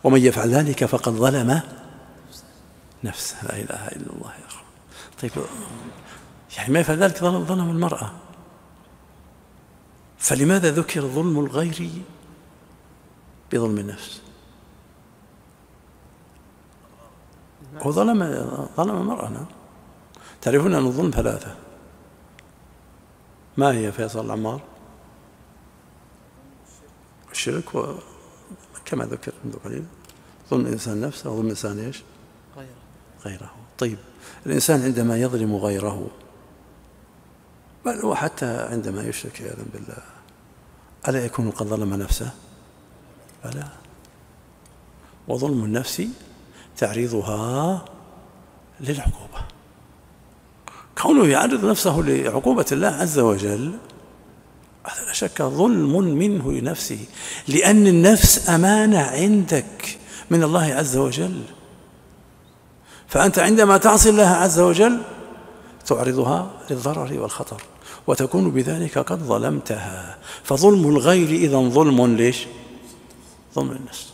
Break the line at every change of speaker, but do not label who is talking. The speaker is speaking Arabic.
ومن يفعل ذلك فقد ظلم نفسه. لا إله إلا الله يا أخي. طيب يعني ما يفعل ذلك ظلم المرأة، فلماذا ذكر ظلم الغير بظلم النفس؟ هو ظلم المرأة. نعم. تعرفون أن الظلم ثلاثة. ما هي فيصل عمار؟ الشرك، كما ذكر منذ قليل ظلم الإنسان نفسه وظلم الإنسان إيش؟ غيره. طيب الإنسان عندما يظلم غيره، بل وحتى عندما يشرك عياذا بالله، ألا يكون قد ظلم نفسه؟ بلى. وظلم النفس تعريضها للعقوبة، كونه يعرض نفسه لعقوبة الله عز وجل، هذا لا شك ظلم منه لنفسه، لأن النفس أمانة عندك من الله عز وجل، فأنت عندما تعصي الله عز وجل تعرضها للضرر والخطر، وتكون بذلك قد ظلمتها. فظلم الغير إذن ظلم ليش؟ ظلم النفس.